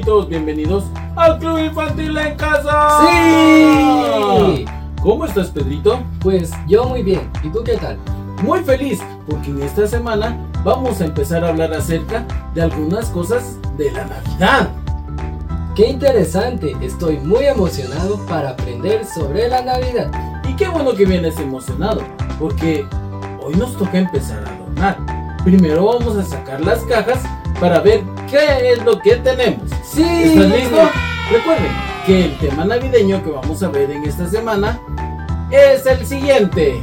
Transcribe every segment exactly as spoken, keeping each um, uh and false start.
amiguitos, bienvenidos al Club Infantil en Casa. ¡Sí! ¿Cómo estás, Pedrito? Pues yo muy bien, ¿y tú qué tal? Muy feliz, porque en esta semana vamos a empezar a hablar acerca de algunas cosas de la Navidad. ¡Qué interesante! Estoy muy emocionado para aprender sobre la Navidad. Y qué bueno que vienes emocionado, porque hoy nos toca empezar a adornar. Primero vamos a sacar las cajas para ver qué es lo que tenemos. ¡Sí! ¿Estás listo? Recuerden que el tema navideño que vamos a ver en esta semana es el siguiente.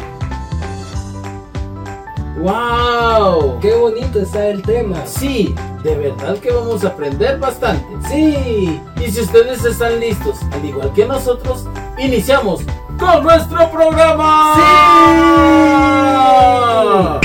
¡Wow! ¡Qué bonito está el tema! Sí, de verdad que vamos a aprender bastante. ¡Sí! Y si ustedes están listos, al igual que nosotros, iniciamos con nuestro programa. ¡Sí!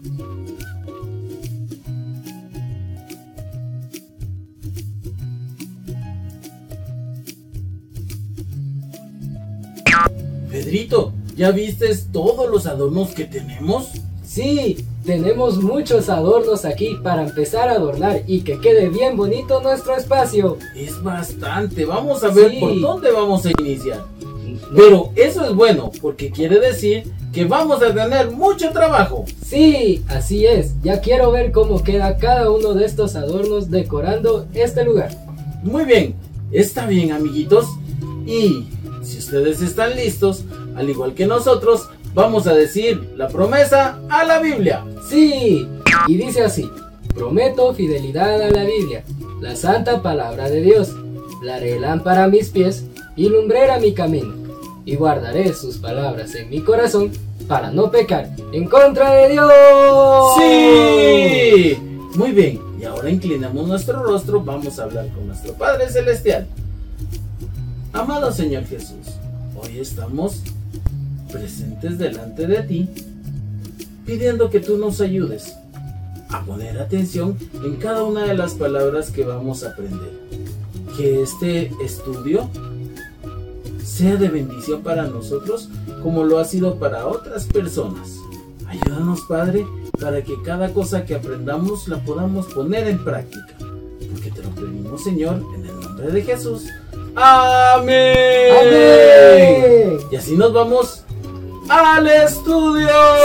Pedrito, ¿ya viste todos los adornos que tenemos? ¡Sí! Tenemos muchos adornos aquí para empezar a adornar y que quede bien bonito nuestro espacio. Es bastante, vamos a ver Sí. por dónde vamos a iniciar. Pero eso es bueno, porque quiere decir que vamos a tener mucho trabajo. Sí, así es. Ya quiero ver cómo queda cada uno de estos adornos decorando este lugar. Muy bien, está bien, amiguitos. Y si ustedes están listos, al igual que nosotros, vamos a decir la promesa a la Biblia. Sí, y dice así: prometo fidelidad a la Biblia, la santa palabra de Dios. La haré lámpara a mis pies y lumbrera mi camino, y guardaré sus palabras en mi corazón para no pecar en contra de Dios. ¡Sí! Muy bien, y ahora inclinamos nuestro rostro, vamos a hablar con nuestro Padre Celestial. Amado Señor Jesús, hoy estamos presentes delante de ti, pidiendo que tú nos ayudes a poner atención en cada una de las palabras que vamos a aprender. Que este estudio sea de bendición para nosotros como lo ha sido para otras personas. Ayúdanos, Padre, para que cada cosa que aprendamos la podamos poner en práctica, porque te lo pedimos, Señor, en el nombre de Jesús. ¡Amén! ¡Amén! Y así nos vamos al estudio.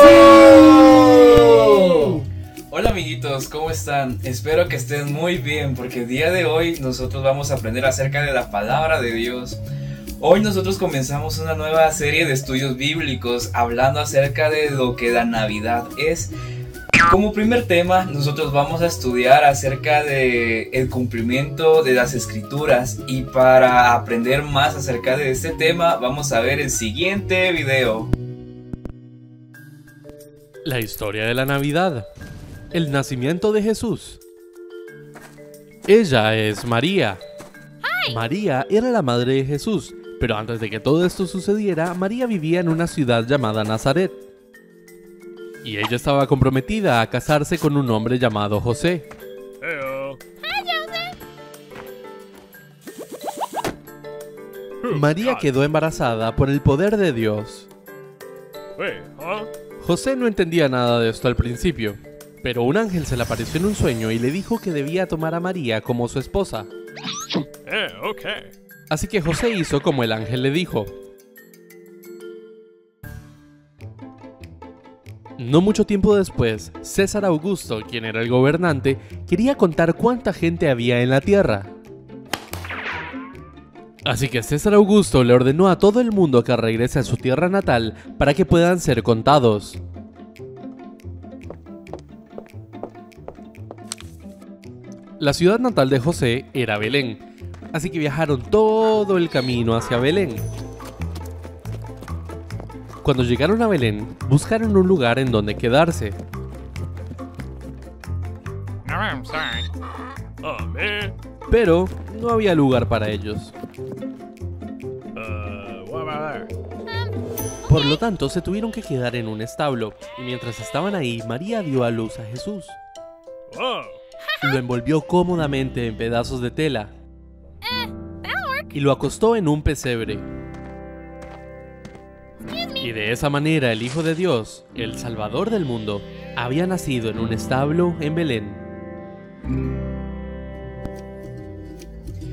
¡Sí! Hola amiguitos, ¿cómo están? Espero que estén muy bien, porque el día de hoy nosotros vamos a aprender acerca de la palabra de Dios. Hoy nosotros comenzamos una nueva serie de estudios bíblicos hablando acerca de lo que la Navidad es. Como primer tema, nosotros vamos a estudiar acerca de el cumplimiento de las escrituras, y para aprender más acerca de este tema vamos a ver el siguiente video. La historia de la Navidad. El nacimiento de Jesús. Ella es María. María era la madre de Jesús, pero antes de que todo esto sucediera, María vivía en una ciudad llamada Nazaret. Y ella estaba comprometida a casarse con un hombre llamado José. María quedó embarazada por el poder de Dios. José no entendía nada de esto al principio, pero un ángel se le apareció en un sueño y le dijo que debía tomar a María como su esposa. Así que José hizo como el ángel le dijo. No mucho tiempo después, César Augusto, quien era el gobernante, quería contar cuánta gente había en la tierra. Así que César Augusto le ordenó a todo el mundo que regrese a su tierra natal para que puedan ser contados. La ciudad natal de José era Belén, así que viajaron todo el camino hacia Belén. Cuando llegaron a Belén, buscaron un lugar en donde quedarse. Pero no había lugar para ellos. Por lo tanto, se tuvieron que quedar en un establo, y mientras estaban ahí, María dio a luz a Jesús. Lo envolvió cómodamente en pedazos de tela y lo acostó en un pesebre. Y de esa manera el Hijo de Dios, el Salvador del mundo, había nacido en un establo en Belén.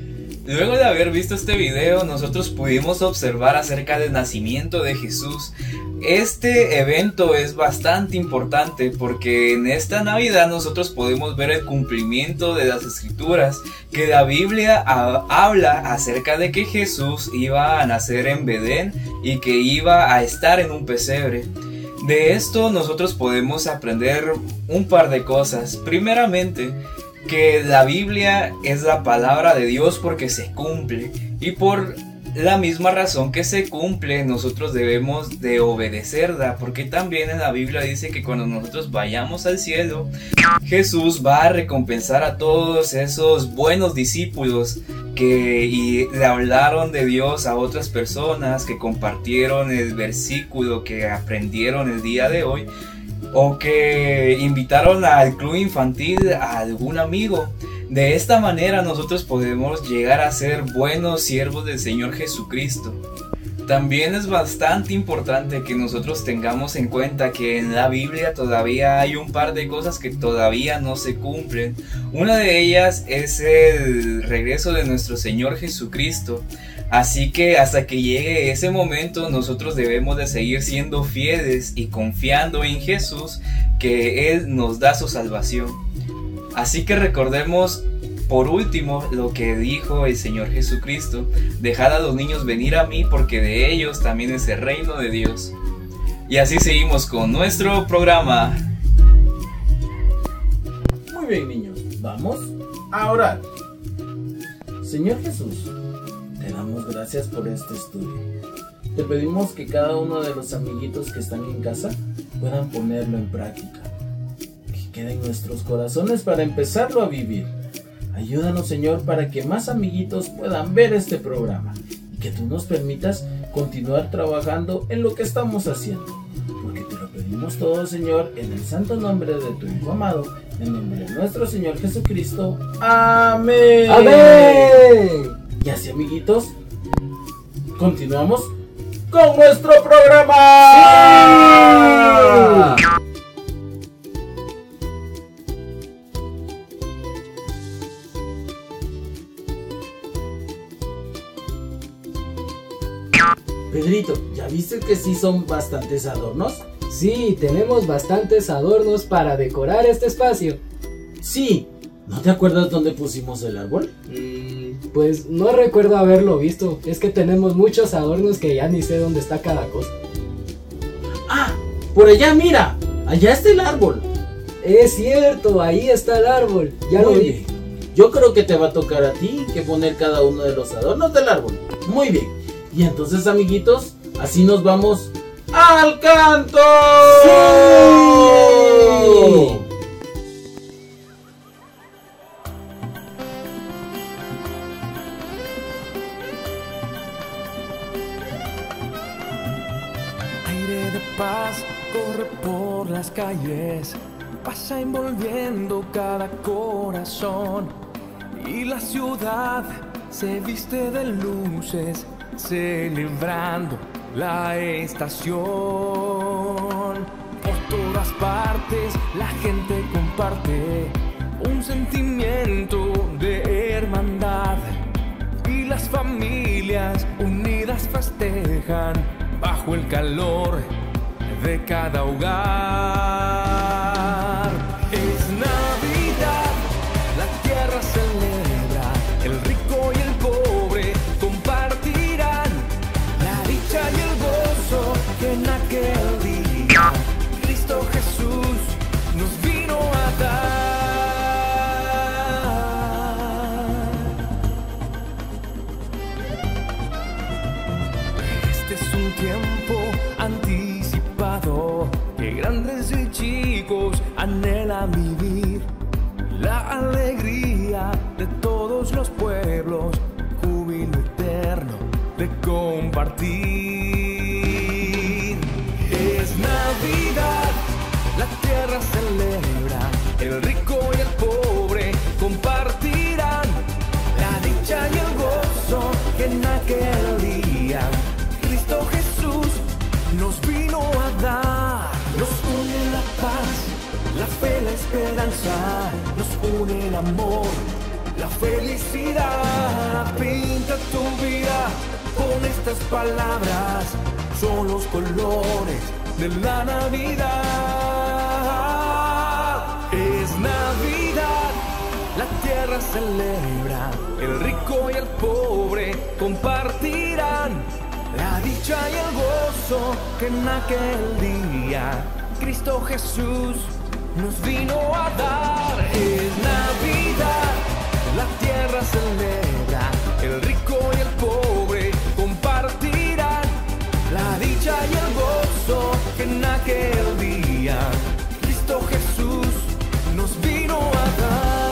Luego de haber visto este video, nosotros pudimos observar acerca del nacimiento de Jesús. Este evento es bastante importante porque en esta Navidad nosotros podemos ver el cumplimiento de las escrituras, que la Biblia ha- habla acerca de que Jesús iba a nacer en Belén y que iba a estar en un pesebre. De esto nosotros podemos aprender un par de cosas. Primeramente, que la Biblia es la palabra de Dios porque se cumple, y por la misma razón que se cumple nosotros debemos de obedecerla, porque también en la Biblia dice que cuando nosotros vayamos al cielo, Jesús va a recompensar a todos esos buenos discípulos que y le hablaron de Dios a otras personas, que compartieron el versículo que aprendieron el día de hoy, o que invitaron al club infantil a algún amigo. De esta manera nosotros podemos llegar a ser buenos siervos del Señor Jesucristo. También es bastante importante que nosotros tengamos en cuenta que en la Biblia todavía hay un par de cosas que todavía no se cumplen. Una de ellas es el regreso de nuestro Señor Jesucristo. Así que hasta que llegue ese momento nosotros debemos de seguir siendo fieles y confiando en Jesús, que Él nos da su salvación. Así que recordemos por último lo que dijo el Señor Jesucristo: dejad a los niños venir a mí, porque de ellos también es el reino de Dios. Y así seguimos con nuestro programa. Muy bien, niños, vamos a orar. Señor Jesús, te damos gracias por este estudio. Te pedimos que cada uno de los amiguitos que están en casa puedan ponerlo en práctica, que quede en nuestros corazones para empezarlo a vivir. Ayúdanos, Señor, para que más amiguitos puedan ver este programa y que tú nos permitas continuar trabajando en lo que estamos haciendo, porque te lo pedimos todo, Señor, en el santo nombre de tu Hijo amado, en nombre de nuestro Señor Jesucristo. Amén. ¡Amén! Y así, amiguitos, continuamos con nuestro programa. ¡Sí! Pedrito, ¿ya viste que sí son bastantes adornos? Sí, tenemos bastantes adornos para decorar este espacio. Sí. ¿No te acuerdas dónde pusimos el árbol? Mm, pues no recuerdo haberlo visto. Es que tenemos muchos adornos que ya ni sé dónde está cada cosa. ¡Ah! ¡Por allá, mira! ¡Allá está el árbol! Es cierto, ahí está el árbol. Ya lo Muy vi. bien. Yo creo que te va a tocar a ti que poner cada uno de los adornos del árbol. Muy bien. Y entonces, amiguitos, así nos vamos al canto. ¡Sí! Aire de paz corre por las calles, pasa envolviendo cada corazón, y la ciudad se viste de luces, celebrando la estación. Por todas partes la gente comparte un sentimiento de hermandad, y las familias unidas festejan bajo el calor de cada hogar. Es Navidad, la tierra celebra, el rico y el pobre compartirán la dicha y el gozo que en aquel día Cristo Jesús nos vino a dar. Este es un tiempo anticipado que grandes y chicos anhelan vivir, la alegría de todos los pueblos, júbilo eterno de compartir. Es Navidad, la tierra celebra, el rico y el pobre compartirán la dicha y el gozo que en aquel día Cristo Jesús nos vino a dar. Nos une la paz, la fe, la esperanza, nos une el amor la felicidad. Pinta tu vida con estas palabras, son los colores de la Navidad. Es Navidad, la tierra celebra, el rico y el pobre compartirán la dicha y el gozo que en aquel día Cristo Jesús nos vino a dar. Es Navidad, la tierra celebra, el rico y el pobre compartirán la dicha y el gozo que en aquel día Cristo Jesús nos vino a dar.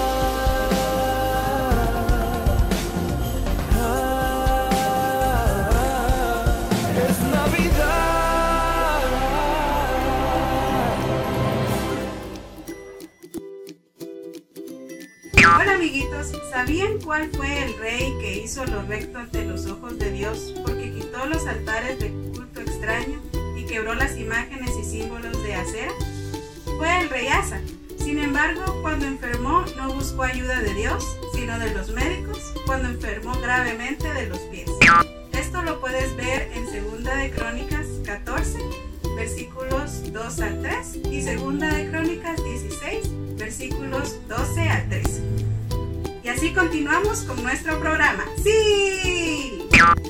Hola amiguitos, ¿sabían cuál fue el rey que hizo lo recto ante los ojos de Dios porque quitó los altares de culto extraño y quebró las imágenes y símbolos de acera? Fue el rey Asa. Sin embargo, cuando enfermó no buscó ayuda de Dios, sino de los médicos, cuando enfermó gravemente de los pies. Esto lo puedes ver en Segunda de Crónicas catorce, versículos dos al tres y Segunda de Crónicas dieciséis, versículos doce al trece. Y así continuamos con nuestro programa. ¡Sí!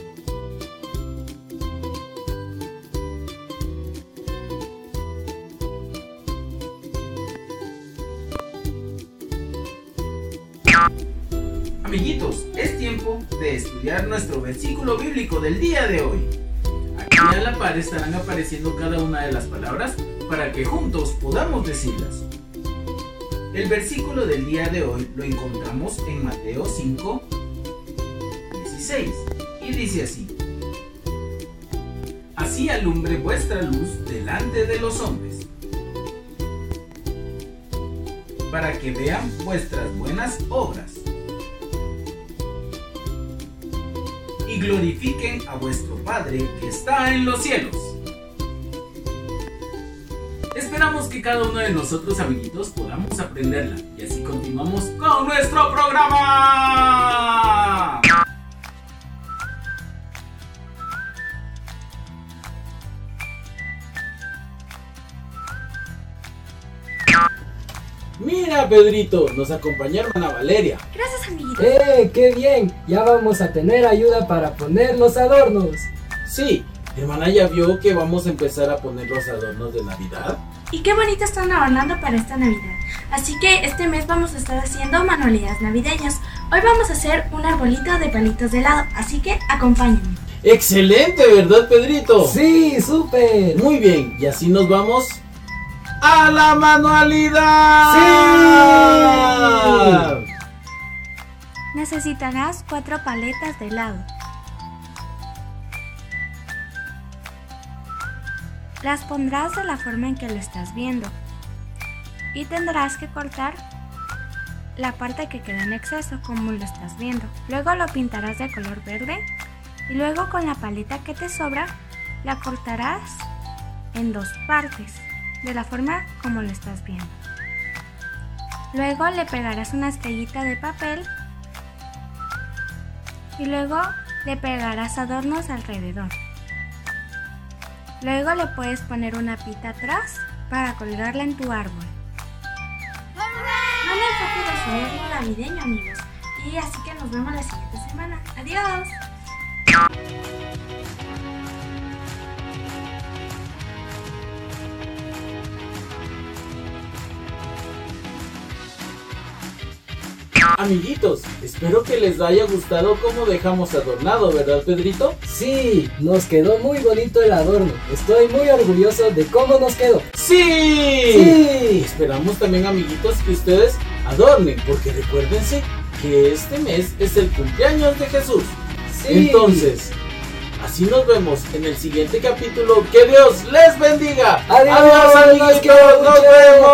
Amiguitos, es tiempo de estudiar nuestro versículo bíblico del día de hoy. Aquí a la par estarán apareciendo cada una de las palabras para que juntos podamos decirlas. El versículo del día de hoy lo encontramos en Mateo cinco, dieciséis y dice así: Así alumbre vuestra luz delante de los hombres, para que vean vuestras buenas obras y glorifiquen a vuestro Padre que está en los cielos. Esperamos que cada uno de nosotros, amiguitos, podamos aprenderla y así continuamos con nuestro programa. Mira, Pedrito, nos acompaña hermana Valeria. Gracias, amiguitos. ¡Eh, qué bien! Ya vamos a tener ayuda para poner los adornos. Sí, hermana ya vio que vamos a empezar a poner los adornos de Navidad. Y qué bonito están adornando para esta Navidad. Así que este mes vamos a estar haciendo manualidades navideñas. Hoy vamos a hacer un arbolito de palitos de helado, así que acompáñenme. ¡Excelente!, ¿verdad, Pedrito? ¡Sí, súper! Muy bien, y así nos vamos a la manualidad. ¡Sí! Necesitarás cuatro paletas de helado. Las pondrás de la forma en que lo estás viendo y tendrás que cortar la parte que queda en exceso como lo estás viendo. Luego lo pintarás de color verde y luego con la paleta que te sobra la cortarás en dos partes de la forma como lo estás viendo. Luego le pegarás una estrellita de papel y luego le pegarás adornos alrededor. Luego le puedes poner una pita atrás para colgarla en tu árbol. No me enfoque de su árbol navideño, amigos. Y así que nos vemos la siguiente semana. ¡Adiós! Amiguitos, espero que les haya gustado cómo dejamos adornado, ¿verdad, Pedrito? Sí, nos quedó muy bonito el adorno. Estoy muy orgulloso de cómo nos quedó. ¡Sí! ¡Sí! Esperamos también, amiguitos, que ustedes adornen, porque recuérdense que este mes es el cumpleaños de Jesús. Sí. Entonces, así nos vemos en el siguiente capítulo. ¡Que Dios les bendiga! ¡Adiós, ¡Adiós, amiguitos! amigos! ¡Nos vemos!